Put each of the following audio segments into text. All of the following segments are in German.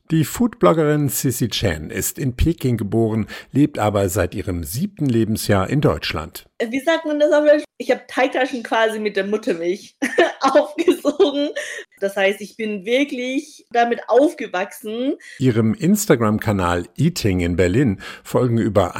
Die Foodbloggerin Sissy Chan ist in Peking geboren, lebt aber seit ihrem 7. Lebensjahr in Deutschland. Wie sagt man das auf Deutsch? Ich habe Teigtaschen quasi mit der Muttermilch aufgesogen. Das heißt, ich bin wirklich damit aufgewachsen. Ihrem Instagram-Kanal Eating in Berlin folgen über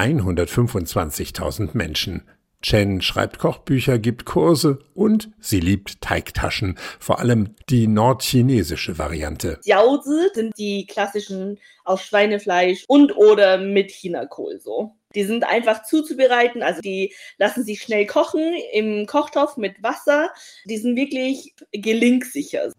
125.000 Menschen. Chen schreibt Kochbücher, gibt Kurse und sie liebt Teigtaschen, vor allem die nordchinesische Variante. Jiaozi sind die klassischen aus Schweinefleisch und oder mit Chinakohl so. Die sind einfach zuzubereiten, also die lassen sich schnell kochen im Kochtopf mit Wasser. Die sind wirklich gelingsicher.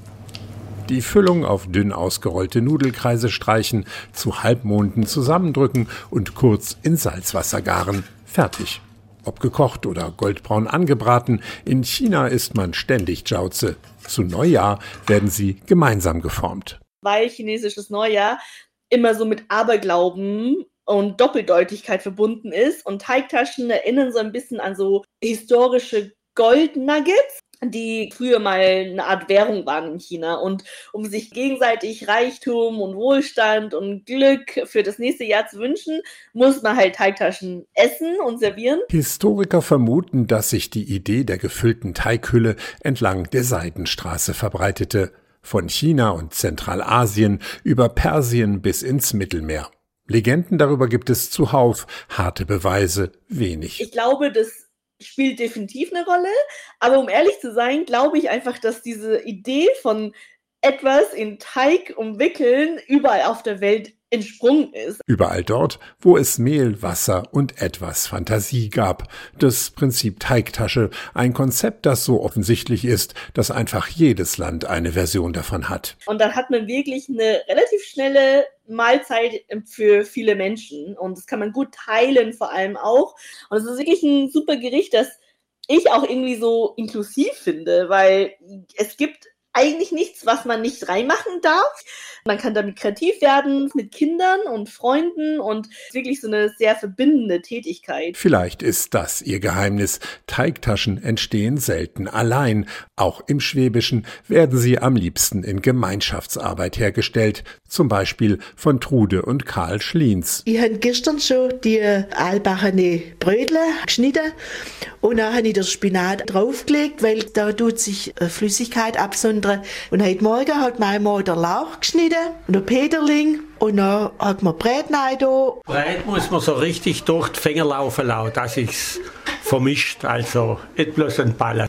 Die Füllung auf dünn ausgerollte Nudelkreise streichen, zu Halbmonden zusammendrücken und kurz in Salzwasser garen. Fertig. Ob gekocht oder goldbraun angebraten, in China isst man ständig Jiaozi. Zu Neujahr werden sie gemeinsam geformt. Weil chinesisches Neujahr immer so mit Aberglauben und Doppeldeutigkeit verbunden ist und Teigtaschen erinnern so ein bisschen an so historische Goldnuggets, die früher mal eine Art Währung waren in China. Und um sich gegenseitig Reichtum und Wohlstand und Glück für das nächste Jahr zu wünschen, muss man halt Teigtaschen essen und servieren. Historiker vermuten, dass sich die Idee der gefüllten Teighülle entlang der Seidenstraße verbreitete. Von China und Zentralasien über Persien bis ins Mittelmeer. Legenden darüber gibt es zuhauf, harte Beweise wenig. Ich glaube, das spielt definitiv eine Rolle, aber um ehrlich zu sein, glaube ich einfach, dass diese Idee von etwas in Teig umwickeln überall auf der Welt entsprungen ist. Überall dort, wo es Mehl, Wasser und etwas Fantasie gab. Das Prinzip Teigtasche, ein Konzept, das so offensichtlich ist, dass einfach jedes Land eine Version davon hat. Und dann hat man wirklich eine relativ schnelle Mahlzeit für viele Menschen und das kann man gut teilen vor allem auch. Und es ist wirklich ein super Gericht, das ich auch irgendwie so inklusiv finde, weil es gibt eigentlich nichts, was man nicht reinmachen darf. Man kann damit kreativ werden mit Kindern und Freunden und es ist wirklich so eine sehr verbindende Tätigkeit. Vielleicht ist das ihr Geheimnis. Teigtaschen entstehen selten allein. Auch im Schwäbischen werden sie am liebsten in Gemeinschaftsarbeit hergestellt. Zum Beispiel von Trude und Karl Schliens. Ich habe gestern schon die altbackene Brötchen geschnitten und dann habe ich den Spinat draufgelegt, weil da tut sich Flüssigkeit absondern. Und heute Morgen hat meine Mann den Lauch geschnitten und den Peterling und dann hat man Brät rein da. Brät muss man so richtig durch die Finger laufen lassen, dass es vermischt, also nicht bloß ein Ball.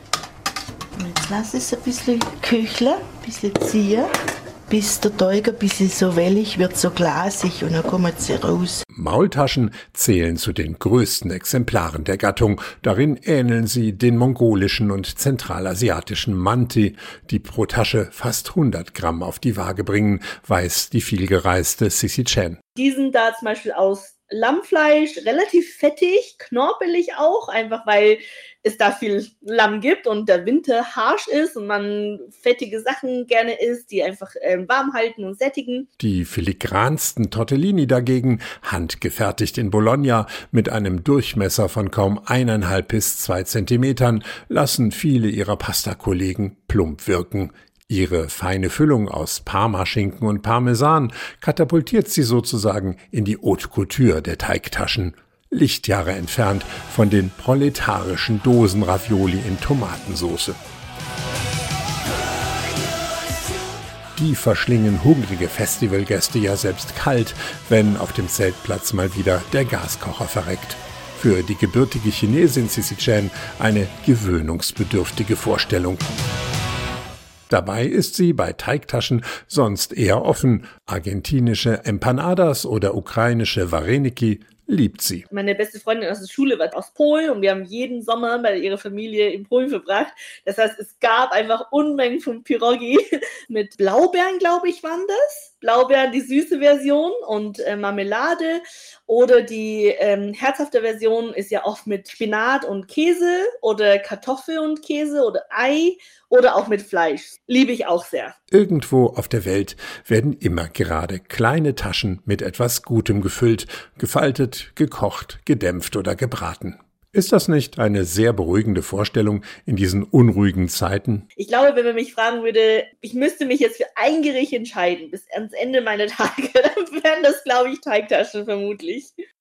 Jetzt lasse ich es ein bisschen köcheln, ein bisschen ziehen, bis der Teig ein bisschen so wellig wird, so glasig und dann kommen sie raus. Maultaschen zählen zu den größten Exemplaren der Gattung. Darin ähneln sie den mongolischen und zentralasiatischen Manti, die pro Tasche fast 100 Gramm auf die Waage bringen, weiß die vielgereiste Sissy Chan. Die sind da zum Beispiel aus Lammfleisch, relativ fettig, knorpelig auch, einfach weil es da viel Lamm gibt und der Winter harsch ist und man fettige Sachen gerne isst, die einfach warm halten und sättigen. Die filigransten Tortellini dagegen, handgefertigt in Bologna, mit einem Durchmesser von kaum 1,5 bis 2 Zentimetern, lassen viele ihrer Pastakollegen plump wirken. Ihre feine Füllung aus Parmaschinken und Parmesan katapultiert sie sozusagen in die Haute Couture der Teigtaschen. Lichtjahre entfernt von den proletarischen Dosen-Ravioli in Tomatensauce. Die verschlingen hungrige Festivalgäste ja selbst kalt, wenn auf dem Zeltplatz mal wieder der Gaskocher verreckt. Für die gebürtige Chinesin Sissy Chan eine gewöhnungsbedürftige Vorstellung. Dabei ist sie bei Teigtaschen sonst eher offen. Argentinische Empanadas oder ukrainische Vareniki liebt sie. Meine beste Freundin aus der Schule war aus Polen und wir haben jeden Sommer bei ihrer Familie in Polen verbracht. Das heißt, es gab einfach Unmengen von Pierogi mit Blaubeeren, glaube ich, waren das. Blaubeeren, die süße Version und Marmelade. Oder die herzhafte Version ist ja oft mit Spinat und Käse oder Kartoffel und Käse oder Ei oder auch mit Fleisch. Liebe ich auch sehr. Irgendwo auf der Welt werden immer gerade kleine Taschen mit etwas Gutem gefüllt, gefaltet, gekocht, gedämpft oder gebraten. Ist das nicht eine sehr beruhigende Vorstellung in diesen unruhigen Zeiten? Ich glaube, wenn man mich fragen würde, ich müsste mich jetzt für ein Gericht entscheiden bis ans Ende meiner Tage, dann wären das, glaube ich, Teigtaschen vermutlich.